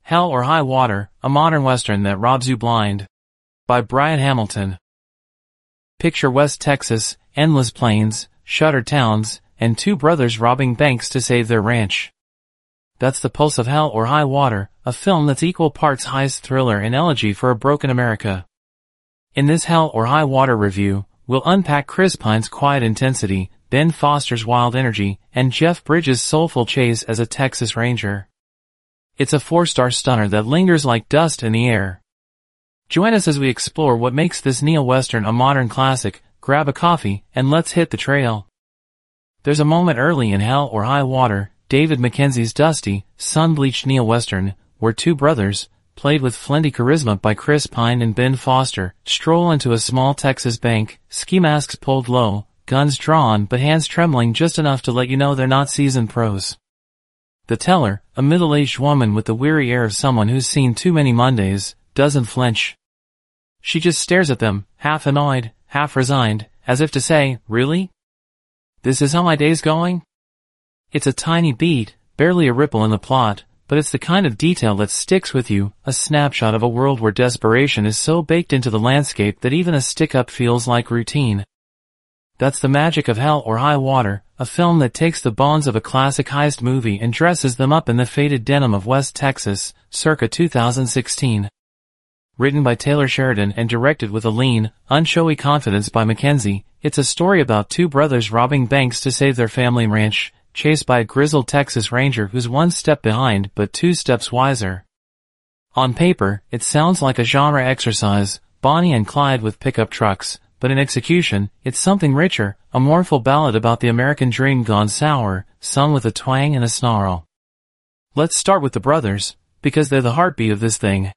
Hell or High Water, a modern western that robs you blind. By Brian Hamilton. Picture West Texas, endless plains, shuttered towns, and two brothers robbing banks to save their ranch. That's the pulse of Hell or High Water, a film that's equal parts heist thriller and elegy for a broken America. In this Hell or High Water review, we'll unpack Chris Pine's quiet intensity, Ben Foster's wild energy, and Jeff Bridges' soulful chase as a Texas Ranger. It's a 4-star stunner that lingers like dust in the air. Join us as we explore what makes this neo-western a modern classic. Grab a coffee, and let's hit the trail. There's a moment early in Hell or High Water, David Mackenzie's dusty, sun-bleached neo-western, where two brothers, played with flinty charisma by Chris Pine and Ben Foster, stroll into a small Texas bank, ski masks pulled low, guns drawn but hands trembling just enough to let you know they're not seasoned pros. The teller, a middle-aged woman with the weary air of someone who's seen too many Mondays, doesn't flinch. She just stares at them, half annoyed, half resigned, as if to say, really? This is how my day's going? It's a tiny beat, barely a ripple in the plot, but it's the kind of detail that sticks with you, a snapshot of a world where desperation is so baked into the landscape that even a stick-up feels like routine. That's the magic of Hell or High Water, a film that takes the bones of a classic heist movie and dresses them up in the faded denim of West Texas, circa 2016. Written by Taylor Sheridan and directed with a lean, unshowy confidence by Mackenzie, it's a story about two brothers robbing banks to save their family ranch, chased by a grizzled Texas Ranger who's one step behind but two steps wiser. On paper, it sounds like a genre exercise, Bonnie and Clyde with pickup trucks, but in execution, it's something richer, a mournful ballad about the American dream gone sour, sung with a twang and a snarl. Let's start with the brothers, because they're the heartbeat of this thing.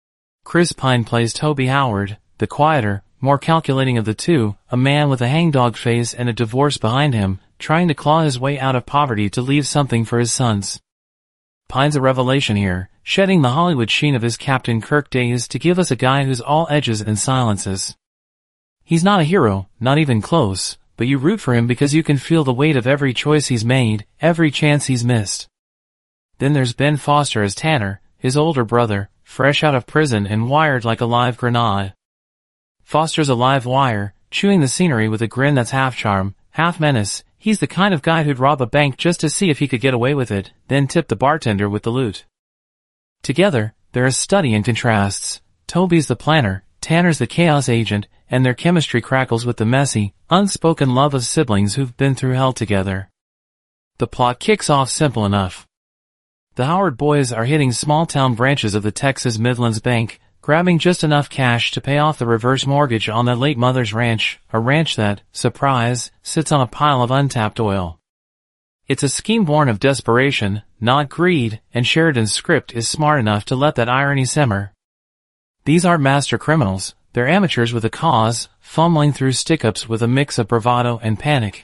Chris Pine plays Toby Howard, the quieter, more calculating of the two, a man with a hangdog face and a divorce behind him, trying to claw his way out of poverty to leave something for his sons. Pine's a revelation here, shedding the Hollywood sheen of his Captain Kirk days to give us a guy who's all edges and silences. He's not a hero, not even close, but you root for him because you can feel the weight of every choice he's made, every chance he's missed. Then there's Ben Foster as Tanner, his older brother, fresh out of prison and wired like a live grenade. Foster's a live wire, chewing the scenery with a grin that's half charm, half menace. He's the kind of guy who'd rob a bank just to see if he could get away with it, then tip the bartender with the loot. Together, they're a study in contrasts. Toby's the planner, Tanner's the chaos agent, and their chemistry crackles with the messy, unspoken love of siblings who've been through hell together. The plot kicks off simple enough. The Howard boys are hitting small-town branches of the Texas Midlands Bank, grabbing just enough cash to pay off the reverse mortgage on their late mother's ranch, a ranch that, surprise, sits on a pile of untapped oil. It's a scheme born of desperation, not greed, and Sheridan's script is smart enough to let that irony simmer. These aren't master criminals, they're amateurs with a cause, fumbling through stick-ups with a mix of bravado and panic.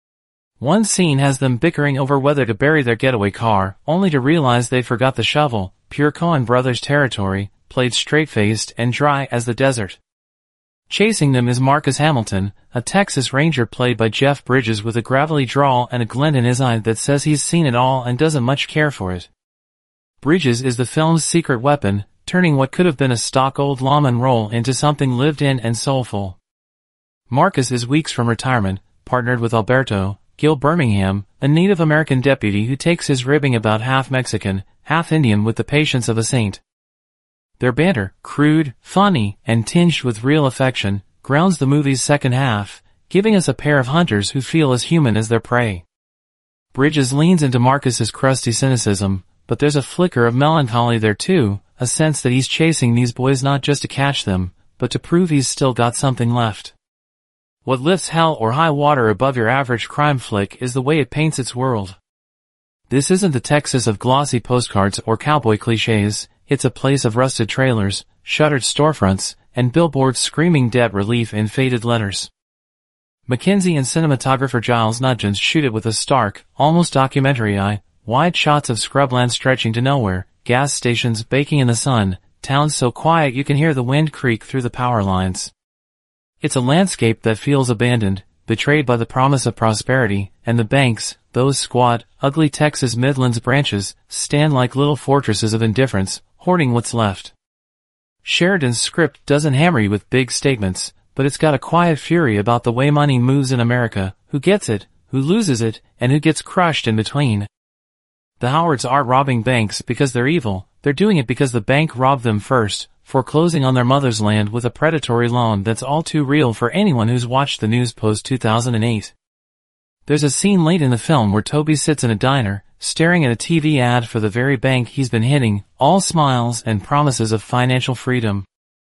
One scene has them bickering over whether to bury their getaway car, only to realize they forgot the shovel, pure Coen Brothers territory, played straight-faced and dry as the desert. Chasing them is Marcus Hamilton, a Texas Ranger played by Jeff Bridges with a gravelly drawl and a glint in his eye that says he's seen it all and doesn't much care for it. Bridges is the film's secret weapon, turning what could have been a stock old lawman role into something lived-in and soulful. Marcus is weeks from retirement, partnered with Alberto, Gil Birmingham, a Native American deputy who takes his ribbing about half Mexican, half Indian with the patience of a saint. Their banter, crude, funny, and tinged with real affection, grounds the movie's second half, giving us a pair of hunters who feel as human as their prey. Bridges leans into Marcus's crusty cynicism, but there's a flicker of melancholy there too, a sense that he's chasing these boys not just to catch them, but to prove he's still got something left. What lifts Hell or High Water above your average crime flick is the way it paints its world. This isn't the Texas of glossy postcards or cowboy cliches, it's a place of rusted trailers, shuttered storefronts, and billboards screaming debt relief in faded letters. Mackenzie and cinematographer Giles Nugent shoot it with a stark, almost documentary eye, wide shots of scrubland stretching to nowhere, gas stations baking in the sun, towns so quiet you can hear the wind creak through the power lines. It's a landscape that feels abandoned, betrayed by the promise of prosperity, and the banks, those squat, ugly Texas Midlands branches stand like little fortresses of indifference, hoarding what's left. Sheridan's script doesn't hammer you with big statements, but it's got a quiet fury about the way money moves in America, who gets it, who loses it, and who gets crushed in between. The Howards aren't robbing banks because they're evil, they're doing it because the bank robbed them first, foreclosing on their mother's land with a predatory loan that's all too real for anyone who's watched the news post-2008. There's a scene late in the film where Toby sits in a diner, staring at a TV ad for the very bank he's been hitting, all smiles and promises of financial freedom.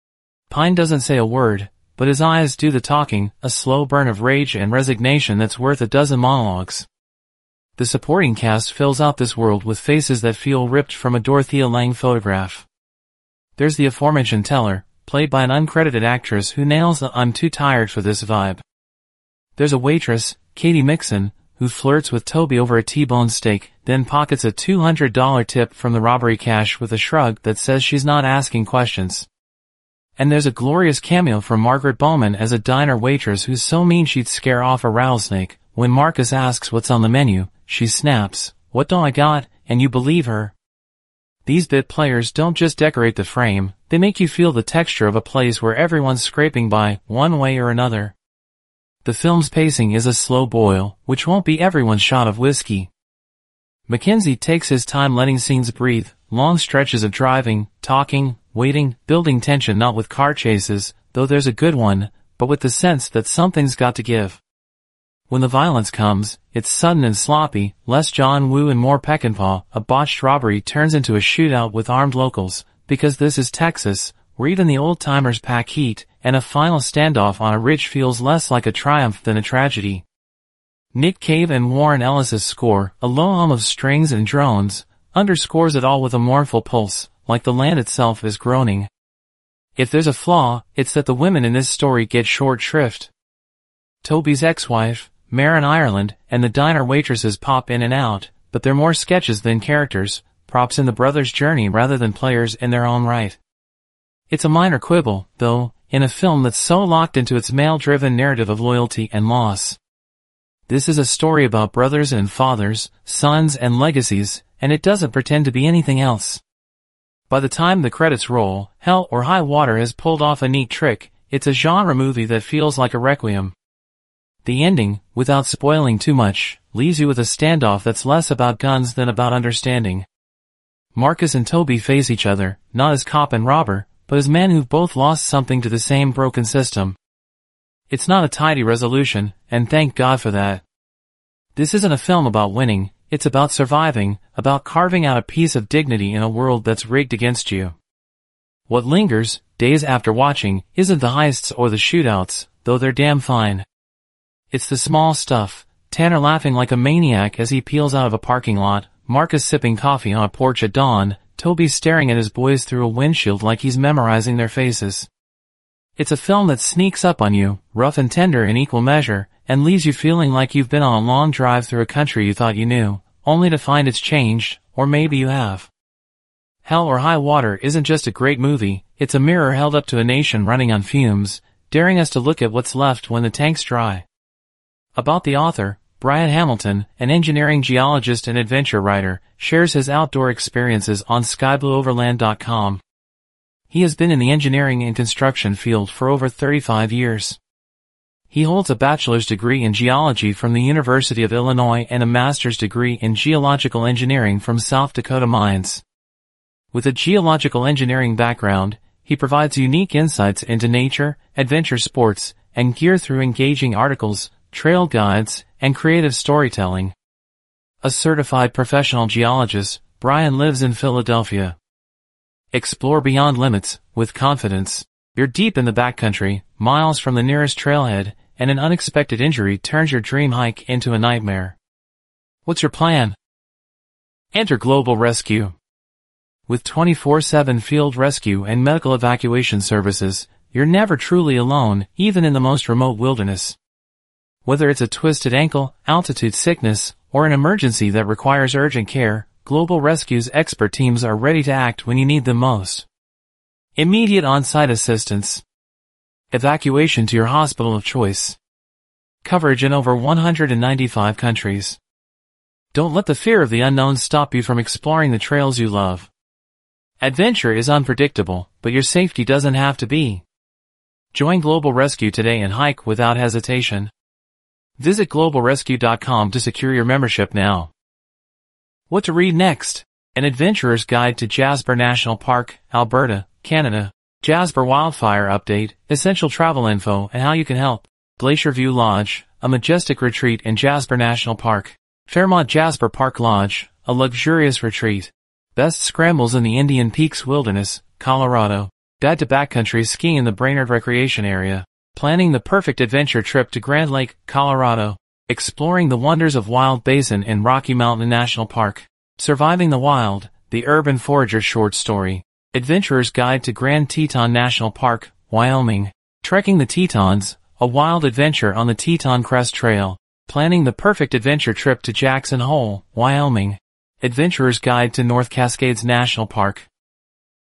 Pine doesn't say a word, but his eyes do the talking, a slow burn of rage and resignation that's worth a dozen monologues. The supporting cast fills out this world with faces that feel ripped from a Dorothea Lange photograph. There's the aforementioned teller, played by an uncredited actress who nails the "I'm too tired for this" vibe. There's a waitress, Katie Mixon, who flirts with Toby over a T-bone steak, then pockets a $200 tip from the robbery cash with a shrug that says she's not asking questions. And there's a glorious cameo from Margaret Bowman as a diner waitress who's so mean she'd scare off a rattlesnake. When Marcus asks what's on the menu, she snaps, "What do I got?" and you believe her. These bit players don't just decorate the frame, they make you feel the texture of a place where everyone's scraping by, one way or another. The film's pacing is a slow boil, which won't be everyone's shot of whiskey. Mackenzie takes his time letting scenes breathe, long stretches of driving, talking, waiting, building tension not with car chases, though there's a good one, but with the sense that something's got to give. When the violence comes, it's sudden and sloppy, less John Woo and more Peckinpah. A botched robbery turns into a shootout with armed locals, because this is Texas, where even the old-timers pack heat, and a final standoff on a ridge feels less like a triumph than a tragedy. Nick Cave and Warren Ellis's score, a low hum of strings and drones, underscores it all with a mournful pulse, like the land itself is groaning. If there's a flaw, it's that the women in this story get short shrift. Toby's ex-wife, Maren Ireland, and the diner waitresses pop in and out, but they're more sketches than characters, props in the brothers' journey rather than players in their own right. It's a minor quibble, though, in a film that's so locked into its male-driven narrative of loyalty and loss. This is a story about brothers and fathers, sons and legacies, and it doesn't pretend to be anything else. By the time the credits roll, Hell or High Water has pulled off a neat trick. It's a genre movie that feels like a requiem. The ending, without spoiling too much, leaves you with a standoff that's less about guns than about understanding. Marcus and Toby face each other, not as cop and robber, but as men who've both lost something to the same broken system. It's not a tidy resolution, and thank God for that. This isn't a film about winning, it's about surviving, about carving out a piece of dignity in a world that's rigged against you. What lingers, days after watching, isn't the heists or the shootouts, though they're damn fine. It's the small stuff, Tanner laughing like a maniac as he peels out of a parking lot, Marcus sipping coffee on a porch at dawn, Toby staring at his boys through a windshield like he's memorizing their faces. It's a film that sneaks up on you, rough and tender in equal measure, and leaves you feeling like you've been on a long drive through a country you thought you knew, only to find it's changed, or maybe you have. Hell or High Water isn't just a great movie, it's a mirror held up to a nation running on fumes, daring us to look at what's left when the tank's dry. About the author, Brian Hamilton, an engineering geologist and adventure writer, shares his outdoor experiences on skyblueoverland.com. He has been in the engineering and construction field for over 35 years. He holds a bachelor's degree in geology from the University of Illinois and a master's degree in geological engineering from South Dakota Mines. With a geological engineering background, he provides unique insights into nature, adventure sports, and gear through engaging articles, trail guides, and creative storytelling. A certified professional geologist, Brian lives in Philadelphia. Explore beyond limits, with confidence. You're deep in the backcountry, miles from the nearest trailhead, and an unexpected injury turns your dream hike into a nightmare. What's your plan? Enter Global Rescue. With 24/7 field rescue and medical evacuation services, you're never truly alone, even in the most remote wilderness. Whether it's a twisted ankle, altitude sickness, or an emergency that requires urgent care, Global Rescue's expert teams are ready to act when you need them most. Immediate on-site assistance. Evacuation to your hospital of choice. Coverage in over 195 countries. Don't let the fear of the unknown stop you from exploring the trails you love. Adventure is unpredictable, but your safety doesn't have to be. Join Global Rescue today and hike without hesitation. Visit globalrescue.com to secure your membership now. What to read next? An Adventurer's Guide to Jasper National Park, Alberta, Canada. Jasper Wildfire Update, essential travel info and how you can help. Glacier View Lodge, a majestic retreat in Jasper National Park. Fairmont Jasper Park Lodge, a luxurious retreat. Best scrambles in the Indian Peaks Wilderness, Colorado. Guide to backcountry skiing in the Brainerd Recreation Area. Planning the perfect adventure trip to Grand Lake, Colorado. Exploring the wonders of Wild Basin in Rocky Mountain National Park. Surviving the Wild, the Urban Forager short story. Adventurer's Guide to Grand Teton National Park, Wyoming. Trekking the Tetons, a wild adventure on the Teton Crest Trail. Planning the perfect adventure trip to Jackson Hole, Wyoming. Adventurer's Guide to North Cascades National Park.